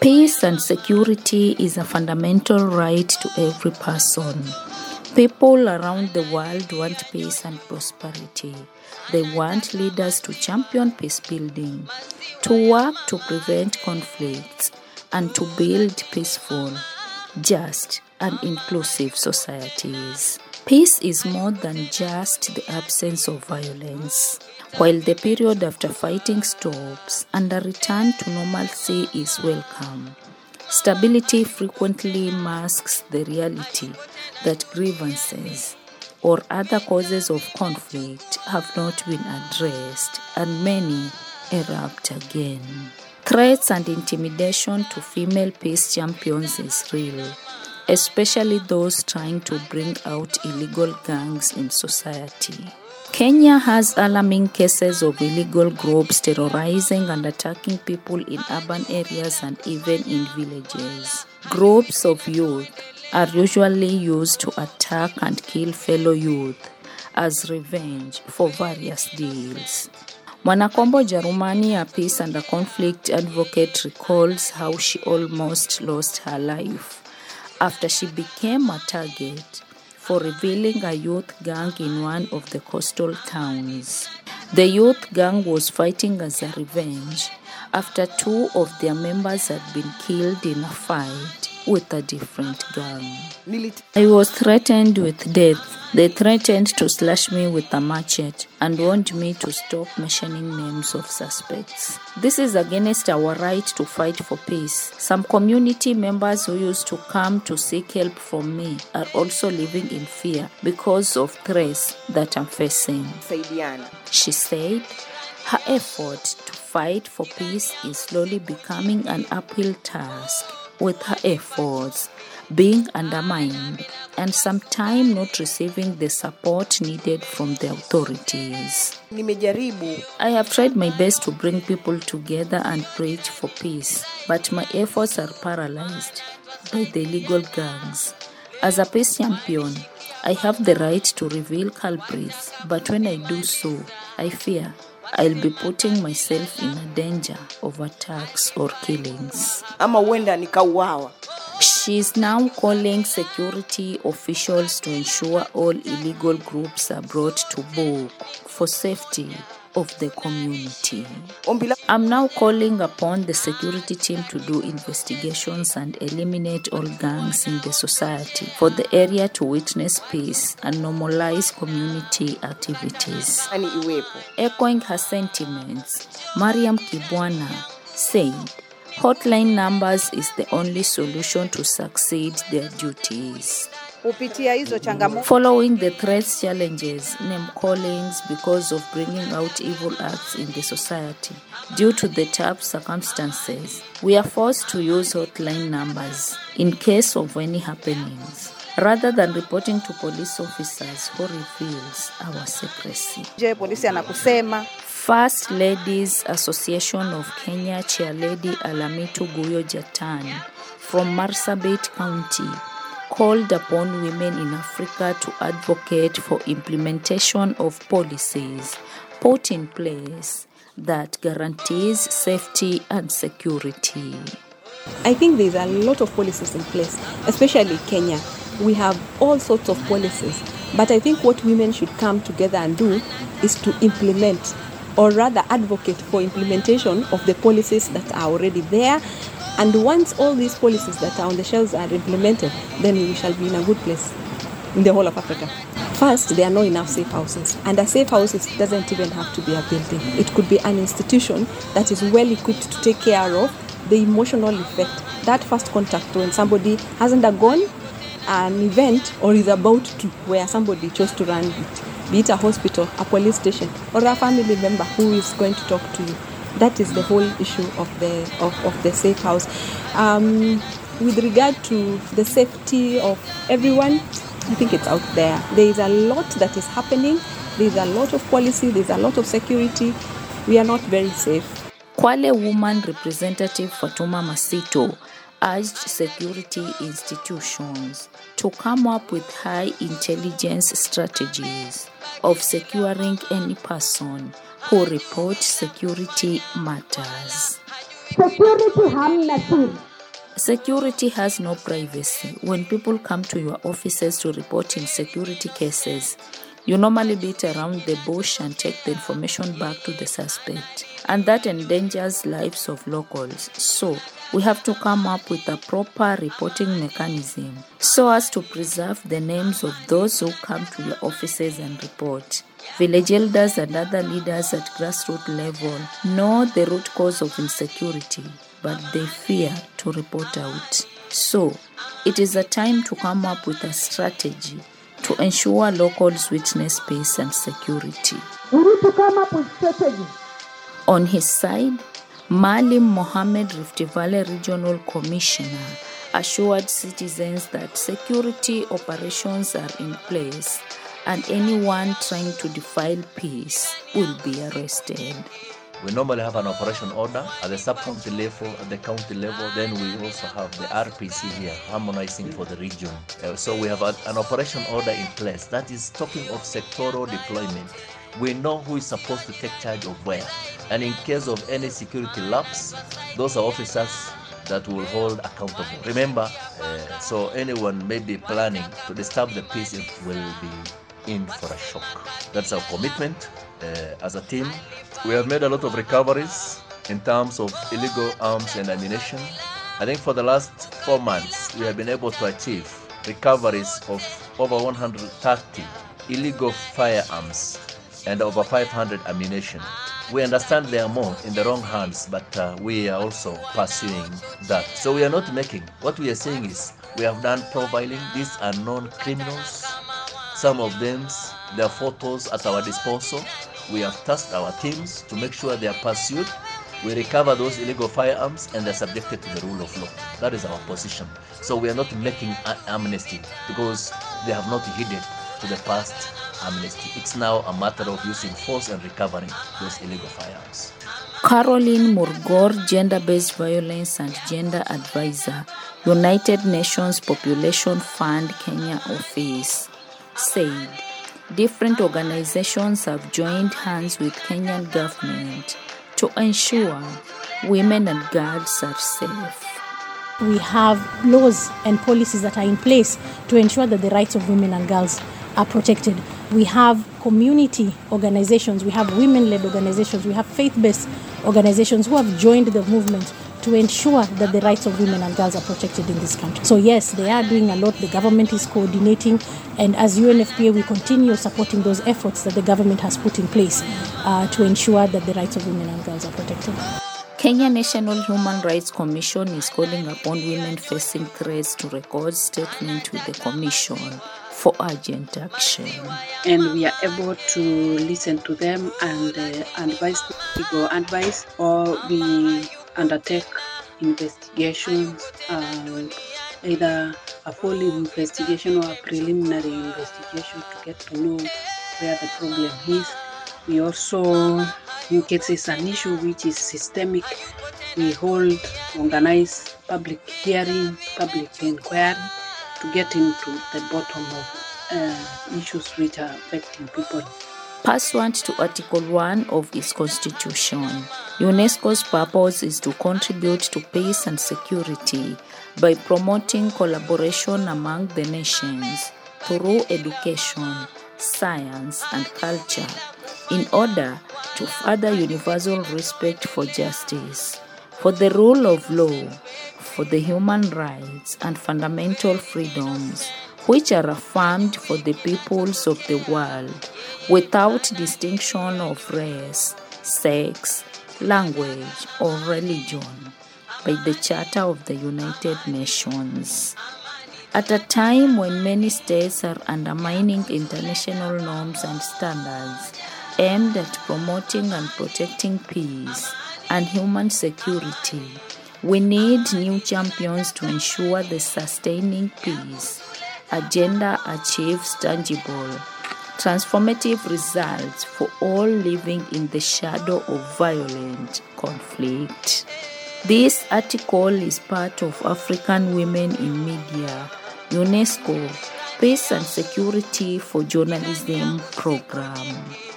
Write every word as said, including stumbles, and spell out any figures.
Peace and security is a fundamental right to every person. People around the world want peace and prosperity. They want leaders to champion peace building, to work to prevent conflicts, and to build peaceful, just, and inclusive societies. Peace is more than just the absence of violence. While the period after fighting stops and a return to normalcy is welcome, stability frequently masks the reality that grievances or other causes of conflict have not been addressed, and many erupt again. Threats and intimidation to female peace champions is real, especially those trying to bring out illegal gangs in society. Kenya has alarming cases of illegal groups terrorizing and attacking people in urban areas and even in villages. Groups of youth are usually used to attack and kill fellow youth as revenge for various deals. Mwanakombo Jerumani, a peace and a conflict advocate, recalls how she almost lost her life after she became a target for revealing a youth gang in one of the coastal towns. The youth gang was fighting as a revenge after two of their members had been killed in a fight with a different gang. I was threatened with death. They threatened to slash me with a machete and warned me to stop mentioning names of suspects. This is against our right to fight for peace. Some community members who used to come to seek help from me are also living in fear because of threats that I'm facing. She said her effort to fight for peace is slowly becoming an uphill task, with her efforts being undermined and sometimes not receiving the support needed from the authorities. I have tried my best to bring people together and preach for peace, but my efforts are paralyzed by the illegal gangs. As a peace champion, I have the right to reveal culprits, but when I do so, I fear I'll be putting myself in a danger of attacks or killings. She is now calling security officials to ensure all illegal groups are brought to book for safety of the community. I'm now calling upon the security team to do investigations and eliminate all gangs in the society for the area to witness peace and normalize community activities. Echoing her sentiments, Mariam Kibwana said, hotline numbers is the only solution to succeed their duties. Following the threats, challenges, name callings because of bringing out evil acts in the society, due to the tough circumstances, we are forced to use hotline numbers in case of any happenings, rather than reporting to police officers who reveals our secrecy. First Ladies Association of Kenya Chair Lady Alamitu Guyo Jatan from Marsabit County called upon women in Africa to advocate for implementation of policies put in place that guarantees safety and security. I think there's a lot of policies in place, especially Kenya. We have all sorts of policies, but I think what women should come together and do is to implement, or rather advocate for implementation of the policies that are already there. And once all these policies that are on the shelves are implemented, then we shall be in a good place in the whole of Africa. First, there are not enough safe houses. And a safe house doesn't even have to be a building. It could be an institution that is well equipped to take care of the emotional effect. That first contact when somebody has undergone an event or is about to, where somebody chose to run it, be it a hospital, a police station, or a family member who is going to talk to you. That is the whole issue of the of, of the safe house. Um, with regard to the safety of everyone, I think it's out there. There is a lot that is happening. There is a lot of policy. There is a lot of security. We are not very safe. Kwale woman representative Fatuma Masito urged security institutions to come up with high intelligence strategies of securing any person who reports security matters. Security hamna siri. Security has no privacy. When people come to your offices to report insecurity cases, you normally beat around the bush and take the information back to the suspect. And that endangers lives of locals. So, we have to come up with a proper reporting mechanism so as to preserve the names of those who come to your offices and report. Village elders and other leaders at grassroots level know the root cause of insecurity, but they fear to report out. So, it is a time to come up with a strategy to ensure locals witness peace and security. We need to come up with strategy. On his side, Maalim Mohamed, Rift Valley Regional Commissioner, assured citizens that security operations are in place and anyone trying to defile peace will be arrested. We normally have an operation order at the sub-county level, at the county level. Then we also have the R P C here, harmonizing for the region. Uh, so we have a, an operation order in place. That is talking of sectoral deployment. We know who is supposed to take charge of where. And in case of any security lapse, those are officers that will hold accountable. Remember, uh, so anyone may be planning to disturb the peace, it will be in for a shock. That's our commitment uh, as a team. We have made a lot of recoveries in terms of illegal arms and ammunition. I think for the last four months, we have been able to achieve recoveries of over one hundred thirty illegal firearms and over five hundred ammunition. We understand there are more in the wrong hands, but uh, we are also pursuing that. So we are not making, what we are saying is we have done profiling. These are known criminals. Some of them, their photos at our disposal. We have tasked our teams to make sure they are pursued. We recover those illegal firearms and they're subjected to the rule of law. That is our position. So we are not making an amnesty because they have not heeded to the past amnesty. It's now a matter of using force and recovering those illegal firearms. Caroline Murgor, Gender-Based Violence and Gender Advisor, United Nations Population Fund Kenya Office, said different organizations have joined hands with Kenyan government to ensure women and girls are safe. We have laws and policies that are in place to ensure that the rights of women and girls are protected. We have community organizations, we have women-led organizations, we have faith-based organizations who have joined the movement to ensure that the rights of women and girls are protected in this country. So yes, they are doing a lot. The government is coordinating, and as U N F P A, we continue supporting those efforts that the government has put in place uh, to ensure that the rights of women and girls are protected. Kenya National Human Rights Commission is calling upon women facing threats to record statement with the Commission for urgent action. And we are able to listen to them and uh, advise legal advice, or we undertake investigations, um, either a full investigation or a preliminary investigation to get to know where the problem is. We also, in case it's an issue which is systemic, we hold, organize public hearing, public inquiry to get into the bottom of uh, issues which are affecting people. Pursuant to Article one of its constitution, UNESCO's purpose is to contribute to peace and security by promoting collaboration among the nations through education, science, and culture in order to further universal respect for justice, for the rule of law, for the human rights and fundamental freedoms which are affirmed for the peoples of the world without distinction of race, sex, language, or religion by the Charter of the United Nations. At a time when many states are undermining international norms and standards aimed at promoting and protecting peace and human security, we need new champions to ensure the sustaining peace agenda achieves tangible, transformative results for all living in the shadow of violent conflict. This article is part of African Women in Media, UNESCO Peace and Security for Journalism program.